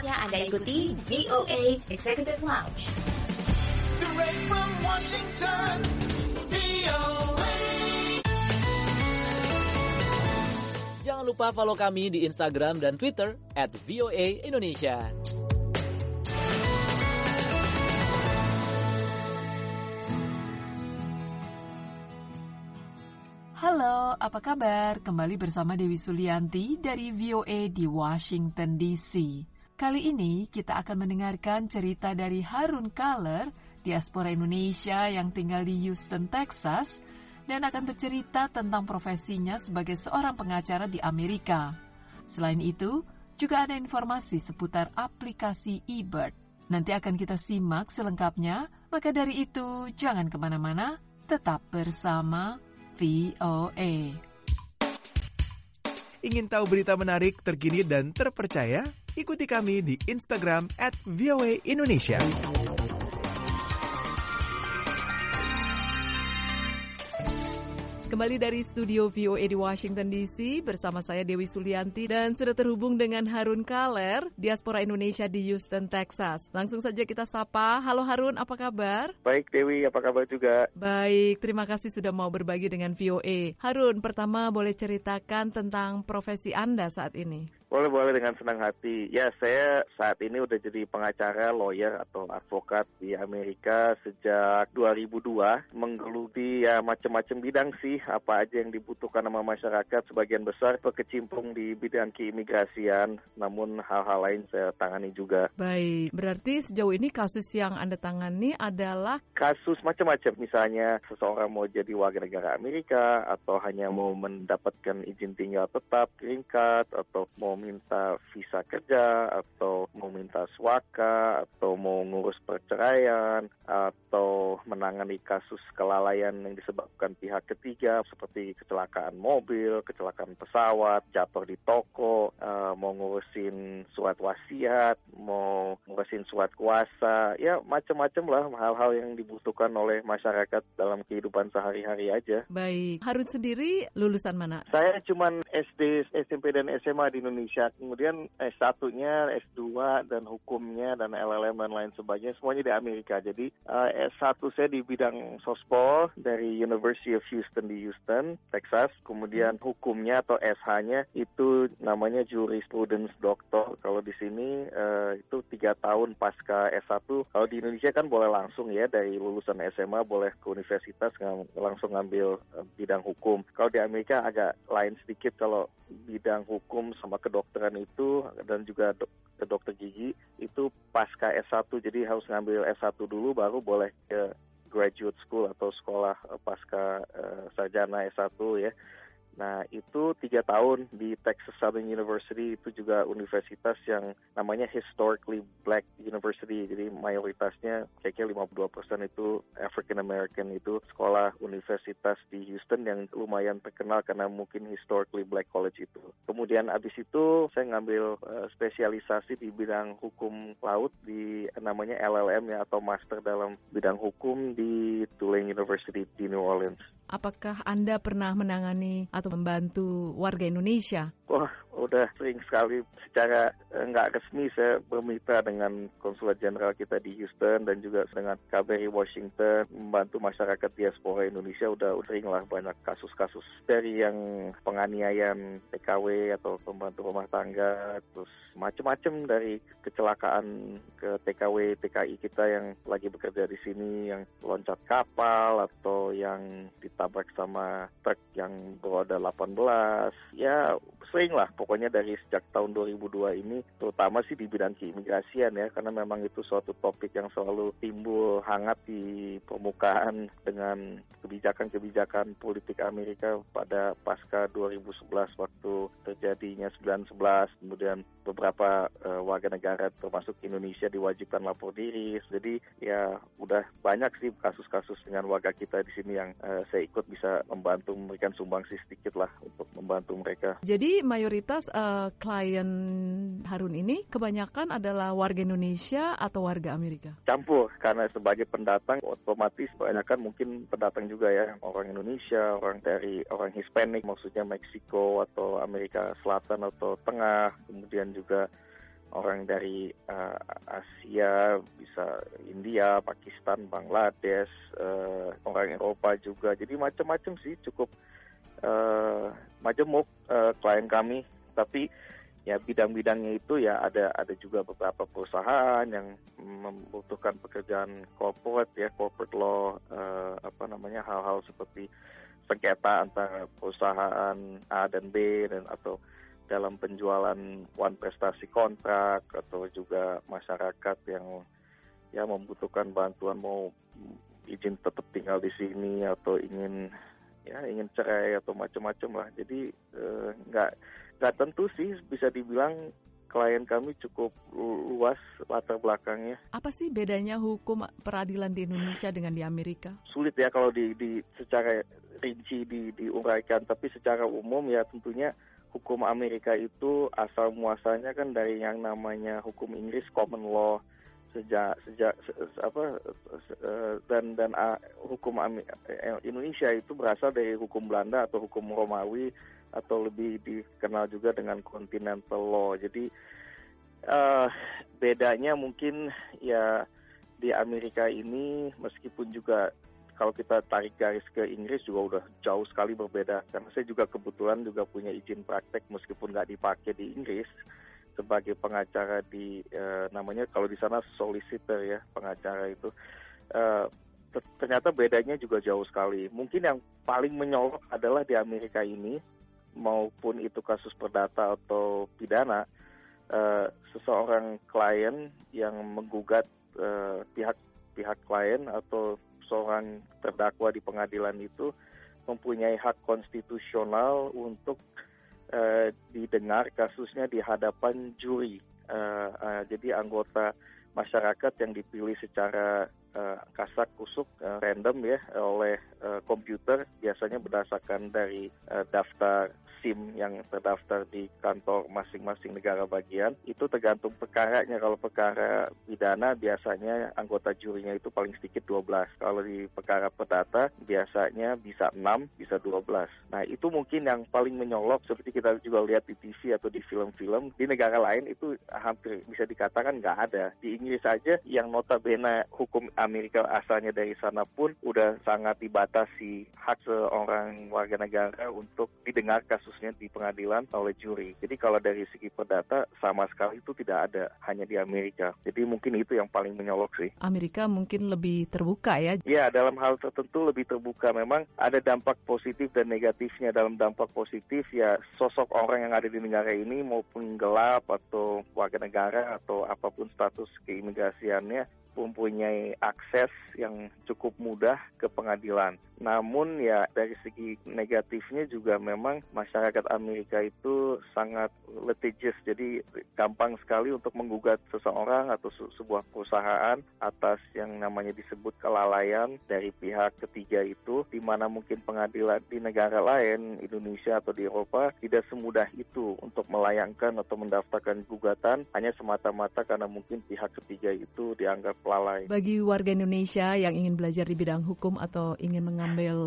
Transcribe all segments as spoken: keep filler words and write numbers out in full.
Saatnya Anda ikuti V O A Executive Lounge. Direct from Washington, V O A. Jangan lupa follow kami di Instagram dan Twitter at V O A Indonesia. Halo, apa kabar? Kembali bersama Dewi Sulianti dari V O A di Washington D C. Kali ini kita akan mendengarkan cerita dari Harun Kaler, diaspora Indonesia yang tinggal di Houston, Texas, dan akan bercerita tentang profesinya sebagai seorang pengacara di Amerika. Selain itu, juga ada informasi seputar aplikasi eBird. Nanti akan kita simak selengkapnya, maka dari itu jangan kemana-mana, tetap bersama V O A. Ingin tahu berita menarik, terkini, dan terpercaya? Ikuti kami di Instagram at V O A Indonesia. Kembali dari studio V O A di Washington D C bersama saya Dewi Sulianti dan sudah terhubung dengan Harun Kaler, diaspora Indonesia di Houston, Texas. Langsung saja kita sapa. Halo Harun, apa kabar? Baik Dewi, apa kabar juga? Baik, terima kasih sudah mau berbagi dengan V O A. Harun, pertama boleh ceritakan tentang profesi Anda saat ini? Boleh-boleh dengan senang hati. Ya, saya saat ini udah jadi pengacara, lawyer atau advokat di Amerika sejak dua ribu dua. Menggeluti ya macam-macam bidang sih, apa aja yang dibutuhkan sama masyarakat. Sebagian besar berkecimpung di bidang keimigrasian, namun hal-hal lain saya tangani juga. Baik, berarti sejauh ini kasus yang Anda tangani adalah? Kasus macam-macam, misalnya seseorang mau jadi warga negara Amerika, atau hanya mau mendapatkan izin tinggal tetap, green card, atau mau minta visa kerja, atau mau minta swaka, atau mau ngurus perceraian, atau menangani kasus kelalaian yang disebabkan pihak ketiga seperti kecelakaan mobil, kecelakaan pesawat, jatuh di toko, uh, mau ngurusin surat wasiat, mau ngurusin surat kuasa, ya macam-macam lah hal-hal yang dibutuhkan oleh masyarakat dalam kehidupan sehari-hari aja. Baik, Harun sendiri lulusan mana? Saya cuman S D, S M P dan S M A di Indonesia. Kemudian S satu-nya, S dua, dan hukumnya, dan L L M dan lain sebagainya, semuanya di Amerika. Jadi uh, S satu saya di bidang sospol dari University of Houston di Houston, Texas. Kemudian hukumnya atau S H-nya itu namanya Jurisprudence Doctor. Kalau di sini uh, itu tiga tahun pasca S satu. Kalau di Indonesia kan boleh langsung ya, dari lulusan S M A boleh ke universitas ng- langsung ngambil uh, bidang hukum. Kalau di Amerika agak lain sedikit, kalau bidang hukum sama kedokteran itu dan juga dok, dokter gigi itu pasca S satu, jadi harus ngambil S satu dulu baru boleh ke graduate school atau sekolah pasca uh, sarjana S satu ya. Nah itu tiga tahun di Texas Southern University, itu juga universitas yang namanya Historically Black University. Jadi mayoritasnya kayaknya lima puluh dua persen itu African American, itu sekolah universitas di Houston yang lumayan terkenal karena mungkin Historically Black College itu. Kemudian abis itu saya ngambil uh, spesialisasi di bidang hukum laut di namanya L L M ya, atau Master dalam bidang hukum di Tulane University di New Orleans. Apakah Anda pernah menangani atau membantu warga Indonesia? Wah, udah sering sekali. Secara nggak resmi saya bermitra dengan konsulat jenderal kita di Houston dan juga dengan K B R I Washington, membantu masyarakat diaspora Indonesia. Udah sering lah banyak kasus-kasus, dari yang penganiayaan T K W atau pembantu rumah tangga, terus macam-macam, dari kecelakaan ke T K W, T K I kita yang lagi bekerja di sini, yang loncat kapal atau yang ditabrak sama truk yang beroda delapan belas. Ya sering lah pokoknya dari sejak tahun dua ribu dua ini, terutama sih di bidang keimigrasian ya, karena memang itu suatu topik yang selalu timbul hangat di permukaan dengan kebijakan-kebijakan politik Amerika pada pasca dua ribu sebelas waktu terjadinya sembilan sebelas, kemudian beberapa uh, warga negara termasuk Indonesia diwajibkan lapor diri. Jadi ya udah banyak sih kasus-kasus dengan warga kita di sini yang uh, saya ikut bisa membantu memberikan sumbangsi sedikit lah untuk membantu mereka. Jadi mayoritas uh, klien Harun ini kebanyakan adalah warga Indonesia atau warga Amerika? Campur, karena sebagai pendatang otomatis kebanyakan mungkin pendatang juga ya, orang Indonesia, orang dari orang Hispanik, maksudnya Meksiko atau Amerika Selatan atau Tengah, kemudian juga orang dari uh, Asia, bisa India, Pakistan, Bangladesh, uh, orang Eropa juga. Jadi macam-macam sih, cukup uh, majemuk uh, klien kami. Tapi ya bidang-bidangnya itu ya ada ada juga beberapa perusahaan yang membutuhkan pekerjaan corporate ya, corporate law, uh, apa namanya hal-hal seperti sengketa antara perusahaan A dan B dan atau dalam penjualan one prestasi kontrak, atau juga masyarakat yang ya membutuhkan bantuan mau izin tetap tinggal di sini atau ingin ya ingin cerai atau macam-macam lah. Jadi eh, nggak nggak tentu sih, bisa dibilang klien kami cukup luas latar belakangnya. Apa sih bedanya hukum peradilan di Indonesia dengan di Amerika? Sulit ya kalau di, di secara rinci di, diuraikan, tapi secara umum ya tentunya hukum Amerika itu asal muasalnya kan dari yang namanya hukum Inggris common law sejak sejak se, apa se, dan dan uh, hukum Indonesia itu berasal dari hukum Belanda atau hukum Romawi atau lebih dikenal juga dengan continental law. Jadi uh, bedanya mungkin ya di Amerika ini meskipun juga kalau kita tarik garis ke Inggris juga udah jauh sekali berbeda. Karena saya juga kebetulan juga punya izin praktek meskipun nggak dipakai di Inggris sebagai pengacara di eh, namanya kalau di sana solicitor ya, pengacara itu. Eh, ternyata bedanya juga jauh sekali. Mungkin yang paling menyolok adalah di Amerika ini, maupun itu kasus perdata atau pidana, eh, seseorang klien yang menggugat eh, pihak pihak klien atau seorang terdakwa di pengadilan itu mempunyai hak konstitusional untuk uh, didengar kasusnya di hadapan juri. Uh, uh, jadi anggota masyarakat yang dipilih secara uh, kasak kusuk, uh, random ya, oleh uh, komputer, biasanya berdasarkan dari uh, daftar SIM yang terdaftar di kantor masing-masing negara bagian. Itu tergantung perkaranya. Kalau perkara pidana biasanya anggota jurinya itu paling sedikit dua belas. Kalau di perkara perdata biasanya bisa enam, bisa dua belas. Nah itu mungkin yang paling menyolok, seperti kita juga lihat di T V atau di film-film. Di negara lain itu hampir bisa dikatakan nggak ada. Di Inggris aja yang notabene hukum Amerika asalnya dari sana pun udah sangat dibatasi hak seorang warga negara untuk didengar kasusnya di pengadilan oleh juri. Jadi kalau dari segi perdata sama sekali itu tidak ada, hanya di Amerika. Jadi mungkin itu yang paling menyolok sih. Amerika mungkin lebih terbuka ya? Ya, dalam hal tertentu lebih terbuka. Memang ada dampak positif dan negatifnya. Dalam dampak positif ya sosok orang yang ada di negara ini maupun gelap atau warga negara atau apapun status keimigrasiannya mempunyai akses yang cukup mudah ke pengadilan. Namun ya dari segi negatifnya juga memang masyarakat Amerika itu sangat litigious, jadi gampang sekali untuk menggugat seseorang atau se- sebuah perusahaan atas yang namanya disebut kelalaian dari pihak ketiga itu, di mana mungkin pengadilan di negara lain, Indonesia atau di Eropa, tidak semudah itu untuk melayangkan atau mendaftarkan gugatan hanya semata-mata karena mungkin pihak ketiga itu dianggap lalai. Bagi warga Indonesia yang ingin belajar di bidang hukum atau ingin mengambil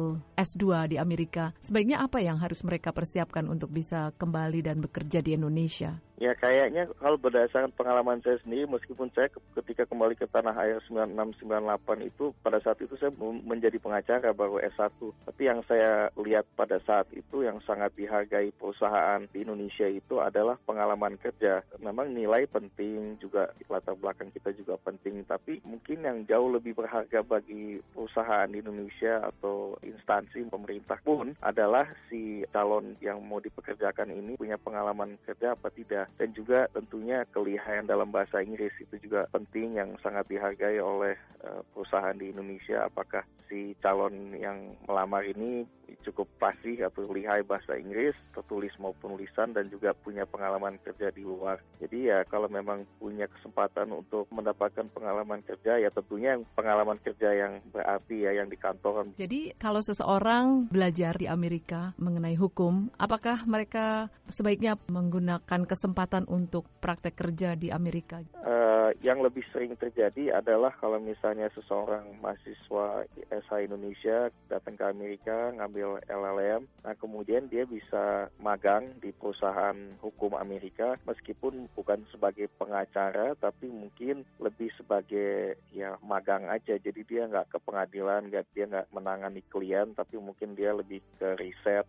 S dua di Amerika, sebaiknya apa yang harus mereka persiapkan untuk bisa kembali dan bekerja di Indonesia? Ya kayaknya kalau berdasarkan pengalaman saya sendiri, meskipun saya ketika kembali ke tanah air sembilan enam sembilan delapan itu, pada saat itu saya menjadi pengacara baru S satu. Tapi yang saya lihat pada saat itu yang sangat dihargai perusahaan di Indonesia itu adalah pengalaman kerja. Memang nilai penting, juga latar belakang kita juga penting, tapi mungkin yang jauh lebih berharga bagi perusahaan di Indonesia atau instansi pemerintah pun adalah si calon yang mau dipekerjakan ini punya pengalaman kerja apa tidak. Dan juga tentunya kelihayan dalam bahasa Inggris itu juga penting, yang sangat dihargai oleh uh, perusahaan di Indonesia. Apakah si calon yang melamar ini cukup fasih atau lihai bahasa Inggris, tertulis maupun lisan, dan juga punya pengalaman kerja di luar. Jadi ya kalau memang punya kesempatan untuk mendapatkan pengalaman kerja, ya tentunya pengalaman kerja yang berarti ya, yang di kantor. Jadi kalau seseorang belajar di Amerika mengenai hukum, apakah mereka sebaiknya menggunakan kesempatan kesempatan untuk praktek kerja di Amerika? Uh, yang lebih sering terjadi adalah kalau misalnya seseorang mahasiswa S H Indonesia datang ke Amerika, ngambil L L M, nah kemudian dia bisa magang di perusahaan hukum Amerika, meskipun bukan sebagai pengacara, tapi mungkin lebih sebagai ya magang aja. Jadi dia nggak ke pengadilan, nggak, dia nggak menangani klien, tapi mungkin dia lebih ke riset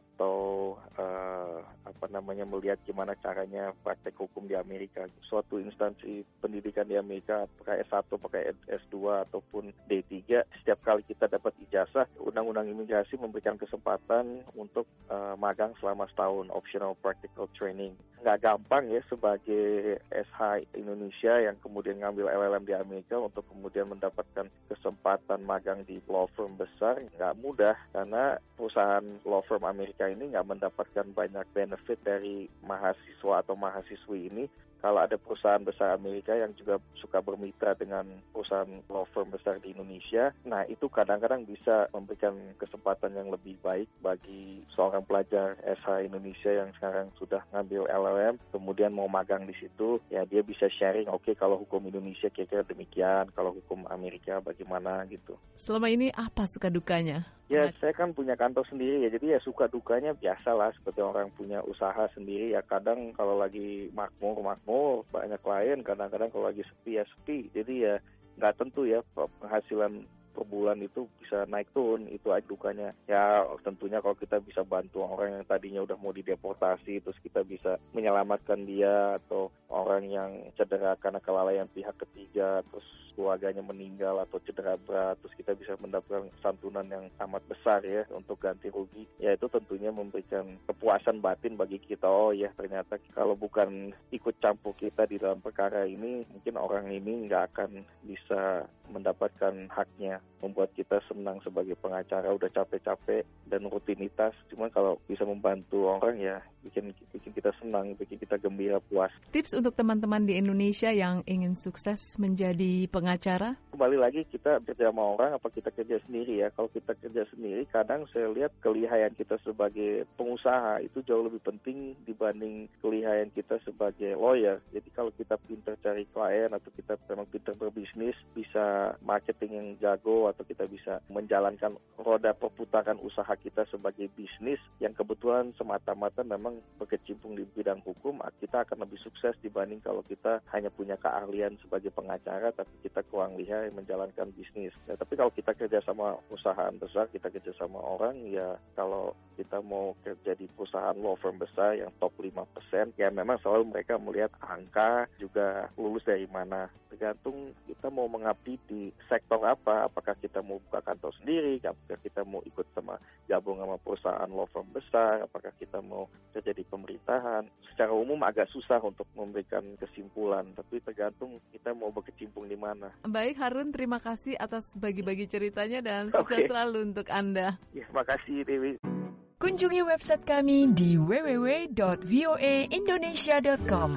atau uh, apa namanya melihat gimana caranya praktek hukum di Amerika. Suatu instansi pendidikan di Amerika, apakah S satu, apakah S dua ataupun D tiga, setiap kali kita dapat ijazah, Undang-Undang Imigrasi memberikan kesempatan untuk uh, magang selama setahun, optional practical training. Nggak gampang ya sebagai S H Indonesia yang kemudian ngambil L L M di Amerika untuk kemudian mendapatkan kesempatan magang di law firm besar. Nggak mudah karena perusahaan law firm Amerika ini nggak mendapatkan banyak benefit dari mahasiswa atau mahasiswi ini. Kalau ada perusahaan besar Amerika yang juga suka bermitra dengan perusahaan law firm besar di Indonesia, nah itu kadang-kadang bisa memberikan kesempatan yang lebih baik bagi seorang pelajar S H Indonesia yang sekarang sudah ngambil L L M, kemudian mau magang di situ, ya dia bisa sharing, oke okay, kalau hukum Indonesia kira-kira demikian, kalau hukum Amerika bagaimana gitu. Selama ini apa suka dukanya? Ya, saya kan punya kantor sendiri ya, jadi ya suka dukanya biasalah seperti orang punya usaha sendiri ya. Kadang kalau lagi makmur-makmur, banyak klien, kadang-kadang kalau lagi sepi ya sepi. Jadi ya nggak tentu ya penghasilan per bulan itu bisa naik turun, itu aja dukanya. Ya tentunya kalau kita bisa bantu orang yang tadinya udah mau dideportasi, terus kita bisa menyelamatkan dia, atau orang yang cedera karena kelalaian pihak ketiga, terus keluarganya meninggal atau cedera berat, terus kita bisa mendapatkan santunan yang amat besar ya untuk ganti rugi. Ya itu tentunya memberikan kepuasan batin bagi kita. Oh ya ternyata kalau bukan ikut campur kita di dalam perkara ini, mungkin orang ini nggak akan bisa mendapatkan haknya. Membuat kita senang sebagai pengacara, udah capek-capek dan rutinitas. Cuma kalau bisa membantu orang ya bikin bikin kita senang, bikin kita gembira, puas. Tips untuk teman-teman di Indonesia yang ingin sukses menjadi pengacara? Kembali lagi kita kerja sama orang apa kita kerja sendiri ya. Kalau kita kerja sendiri, kadang saya lihat kelihayan kita sebagai pengusaha itu jauh lebih penting dibanding kelihayan kita sebagai lawyer. Jadi kalau kita pintar cari klien atau kita memang pintar berbisnis, bisa marketing yang jago, atau kita bisa menjalankan roda perputaran usaha kita sebagai bisnis yang kebetulan semata-mata memang berkecimpung di bidang hukum, kita akan lebih sukses dibanding kalau kita hanya punya keahlian sebagai pengacara tapi kita kurang lihai menjalankan bisnis. Ya, tapi kalau kita kerja sama perusahaan besar, kita kerja sama orang, ya kalau kita mau kerja di perusahaan law firm besar yang top lima persen, ya memang selalu mereka melihat angka, juga lulus dari mana. Tergantung kita mau mengabdi di sektor apa, apakah kita mau buka kantor sendiri, apakah kita mau ikut sama gabung sama perusahaan law firm besar, apakah kita mau kerja di pemerintahan. Secara umum agak susah untuk memberikan kesimpulan, tapi tergantung kita mau berkecimpung di mana. Baik Harun, terima kasih atas bagi-bagi ceritanya dan sukses okay. selalu untuk Anda. Ya, makasih Dewi. Kunjungi website kami di w w w dot v o a indonesia dot com.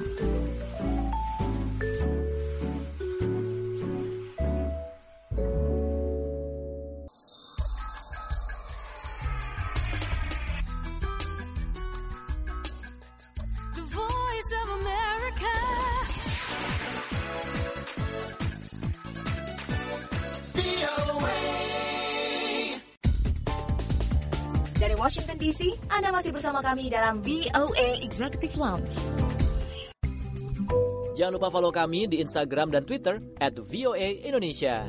Dari Washington D C, Anda masih bersama kami dalam V O A Executive Lounge. Jangan lupa follow kami di Instagram dan Twitter at V O A Indonesia.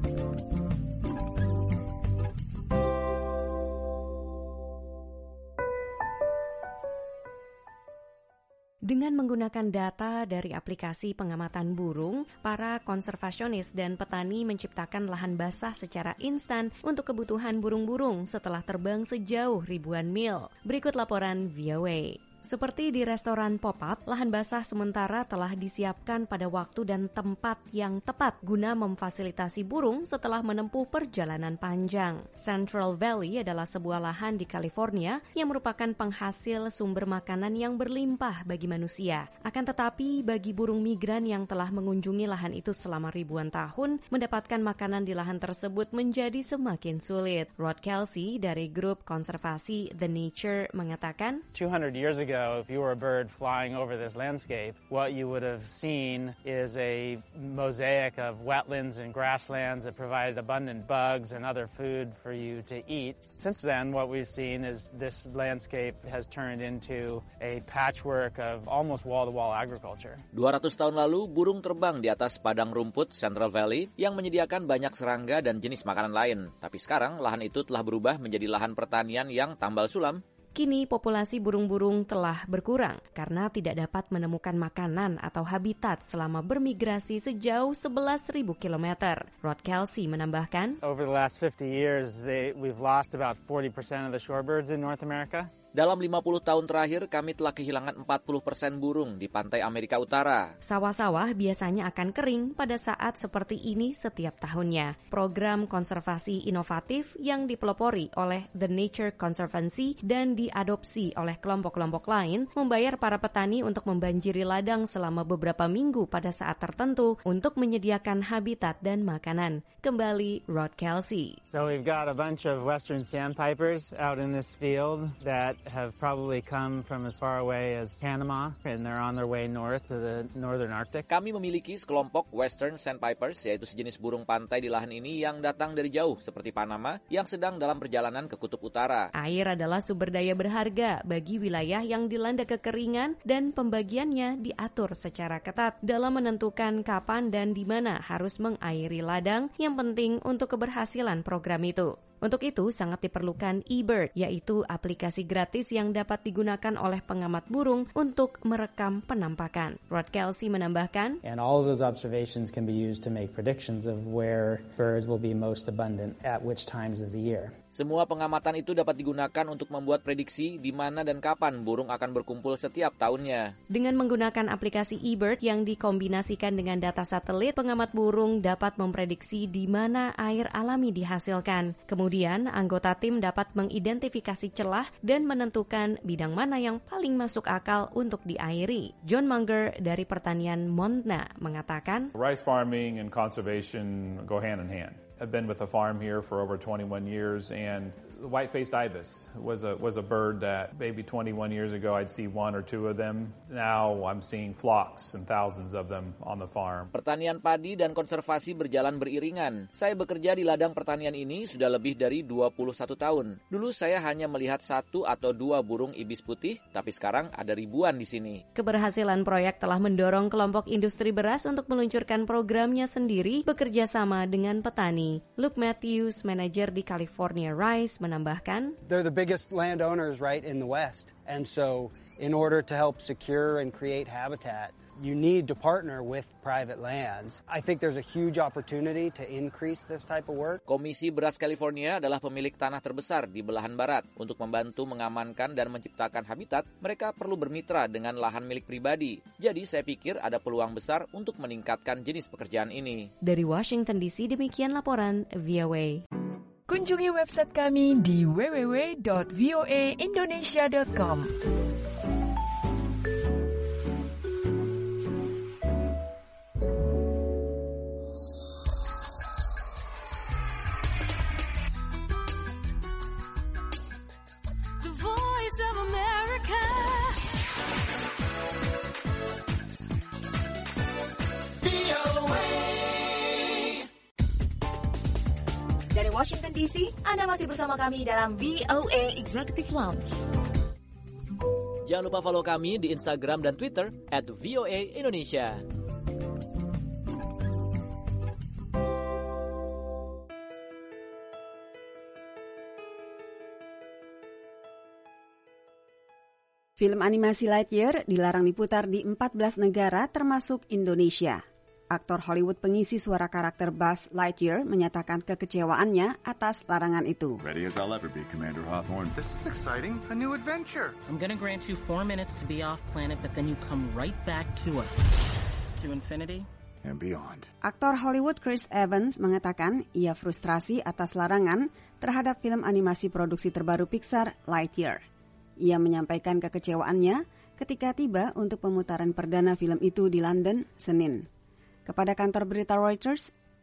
Dengan menggunakan data dari aplikasi pengamatan burung, para konservasionis dan petani menciptakan lahan basah secara instan untuk kebutuhan burung-burung setelah terbang sejauh ribuan mil. Berikut laporan V O A. Seperti di restoran pop-up, lahan basah sementara telah disiapkan pada waktu dan tempat yang tepat guna memfasilitasi burung setelah menempuh perjalanan panjang. Central Valley adalah sebuah lahan di California yang merupakan penghasil sumber makanan yang berlimpah bagi manusia. Akan tetapi, bagi burung migran yang telah mengunjungi lahan itu selama ribuan tahun, mendapatkan makanan di lahan tersebut menjadi semakin sulit. Rod Kelsey dari grup konservasi The Nature mengatakan, two hundred years ago, ago, if you were a bird flying over this landscape, what you would have seen is a mosaic of wetlands and grasslands that provided abundant bugs and other food for you to eat. Since then, what we've seen is this landscape has turned into a patchwork of almost wall-to-wall agriculture. dua ratus tahun lalu, burung terbang di atas padang rumput Central Valley yang menyediakan banyak serangga dan jenis makanan lain. Tapi sekarang, lahan itu telah berubah menjadi lahan pertanian yang tambal sulam. Kini populasi burung-burung telah berkurang karena tidak dapat menemukan makanan atau habitat selama bermigrasi sejauh sebelas ribu kilometer. Rod Kelsey menambahkan, Over the last fifty years, they, we've lost about forty percent of the shorebirds in North America. Dalam lima puluh tahun terakhir, kami telah kehilangan empat puluh persen burung di pantai Amerika Utara. Sawah-sawah biasanya akan kering pada saat seperti ini setiap tahunnya. Program konservasi inovatif yang dipelopori oleh The Nature Conservancy dan diadopsi oleh kelompok-kelompok lain membayar para petani untuk membanjiri ladang selama beberapa minggu pada saat tertentu untuk menyediakan habitat dan makanan. Kembali Rod Kelsey. So we've got a bunch of western sandpipers out in this field that have probably come from as far away as Panama, and they're on their way north to the northern Arctic. Kami memiliki sekelompok Western Sandpipers, yaitu sejenis burung pantai di lahan ini yang datang dari jauh seperti Panama, yang sedang dalam perjalanan ke kutub utara. Air adalah sumber daya berharga bagi wilayah yang dilanda kekeringan dan pembagiannya diatur secara ketat dalam menentukan kapan dan di mana harus mengairi ladang yang penting untuk keberhasilan program itu. Untuk itu sangat diperlukan eBird, yaitu aplikasi gratis yang dapat digunakan oleh pengamat burung untuk merekam penampakan. Rod Kelsey menambahkan, And all of those observations can be used to make predictions of where birds will be most abundant at which times of the year. Semua pengamatan itu dapat digunakan untuk membuat prediksi di mana dan kapan burung akan berkumpul setiap tahunnya. Dengan menggunakan aplikasi eBird yang dikombinasikan dengan data satelit, pengamat burung dapat memprediksi di mana air alami dihasilkan. Kemudian, anggota tim dapat mengidentifikasi celah dan menentukan bidang mana yang paling masuk akal untuk diairi. John Munger dari pertanian Montana mengatakan, Rice farming and conservation go hand in hand. I've been with a farm here for over twenty-one years, and the white-faced ibis was a was a bird that maybe twenty-one years ago I'd see one or two of them. Now I'm seeing flocks and thousands of them on the farm. Pertanian padi dan konservasi berjalan beriringan. Saya bekerja di ladang pertanian ini sudah lebih dari dua puluh satu tahun. Dulu saya hanya melihat satu atau dua burung ibis putih, tapi sekarang ada ribuan di sini. Keberhasilan proyek telah mendorong kelompok industri beras untuk meluncurkan programnya sendiri bekerja sama dengan petani. Luke Matthews, manajer di California Rice, menambahkan, They're the biggest landowners right in the West. And so in order to help secure and create habitat, you need to partner with private lands. I think there's a huge opportunity to increase this type of work. Komisi Beras California adalah pemilik tanah terbesar di belahan barat. Untuk membantu mengamankan dan menciptakan habitat, mereka perlu bermitra dengan lahan milik pribadi. Jadi saya pikir ada peluang besar untuk meningkatkan jenis pekerjaan ini. Dari Washington D C, demikian laporan V O A. Kunjungi website kami di w w w dot v o a indonesia dot com. Dari Washington D C, Anda masih bersama kami dalam V O A Executive Lounge. Jangan lupa follow kami di Instagram dan Twitter at V O A Indonesia. Film animasi Lightyear dilarang diputar di empat belas negara termasuk Indonesia. Aktor Hollywood pengisi suara karakter Buzz Lightyear menyatakan kekecewaannya atas larangan itu. Ready as I'll ever be, Commander Hawthorne. This is exciting, a new adventure. I'm gonna grant you four minutes to be off planet, but then you come right back to us. To infinity and beyond. Aktor Hollywood Chris Evans mengatakan ia frustrasi atas larangan terhadap film animasi produksi terbaru Pixar, Lightyear. Ia menyampaikan kekecewaannya ketika tiba untuk pemutaran perdana film itu di London, Senin. Kepada kantor berita Reuters,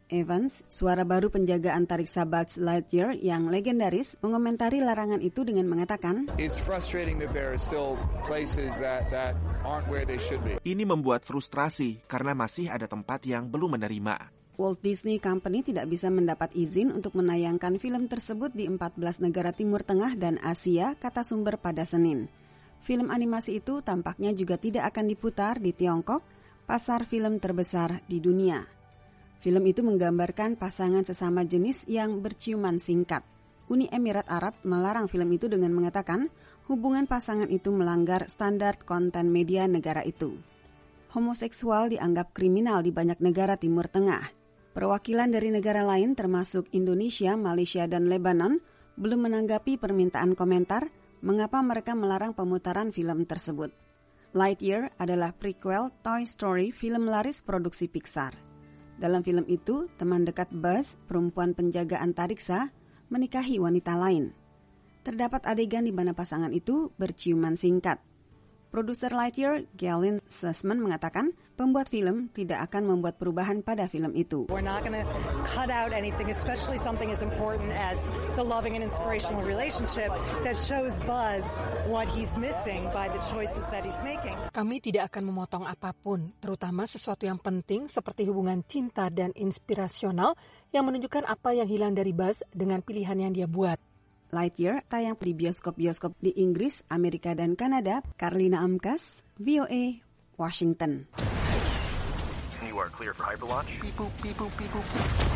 Evans, suara baru penjaga antariksa Buzz Lightyear yang legendaris, mengomentari larangan itu dengan mengatakan, It's frustrating that there are still places that, that aren't where they should be. Ini membuat frustrasi karena masih ada tempat yang belum menerima. Walt Disney Company tidak bisa mendapat izin untuk menayangkan film tersebut di empat belas negara Timur Tengah dan Asia, kata sumber pada Senin. Film animasi itu tampaknya juga tidak akan diputar di Tiongkok, pasar film terbesar di dunia. Film itu menggambarkan pasangan sesama jenis yang berciuman singkat. Uni Emirat Arab melarang film itu dengan mengatakan hubungan pasangan itu melanggar standar konten media negara itu. Homoseksual dianggap kriminal di banyak negara Timur Tengah. Perwakilan dari negara lain termasuk Indonesia, Malaysia, dan Lebanon belum menanggapi permintaan komentar mengapa mereka melarang pemutaran film tersebut. Lightyear adalah prequel Toy Story, film laris produksi Pixar. Dalam film itu, teman dekat Buzz, perempuan penjaga antariksa, menikahi wanita lain. Terdapat adegan di mana pasangan itu berciuman singkat. Produser Lightyear, Galen Sussman, mengatakan pembuat film tidak akan membuat perubahan pada film itu. We're not going to cut out anything, especially something as important as the loving and inspirational relationship that shows Buzz what he's missing by the choices that he's making. Kami tidak akan memotong apapun, terutama sesuatu yang penting seperti hubungan cinta dan inspirasional yang menunjukkan apa yang hilang dari Buzz dengan pilihan yang dia buat. Lightyear tayang di bioskop-bioskop di Inggris, Amerika, dan Kanada. Carlina Amkas, V O A, Washington. You are clear for hyperlaunch. Beep boop, beep boop, beep boop.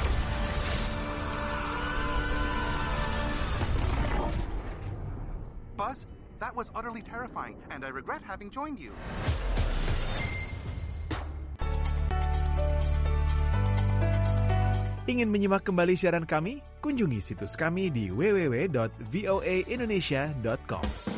Buzz, that was utterly terrifying, and I regret having joined you. Ingin menyimak kembali siaran kami? Kunjungi situs kami di w w w dot v o a indonesia dot com.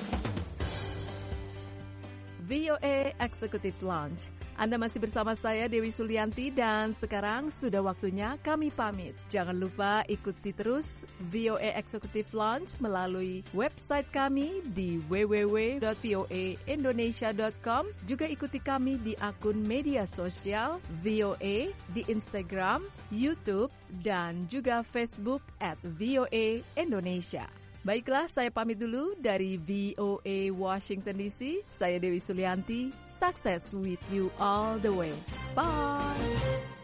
V O A Executive Lounge. Anda masih bersama saya Dewi Sulianti dan sekarang sudah waktunya kami pamit. Jangan lupa ikuti terus V O A Executive Lounge melalui website kami di w w w dot v o a indonesia dot com. Juga ikuti kami di akun media sosial V O A di Instagram, YouTube, dan juga Facebook at V O A Indonesia. Baiklah, saya pamit dulu dari V O A Washington D C. Saya Dewi Sulianti. Success with you all the way. Bye!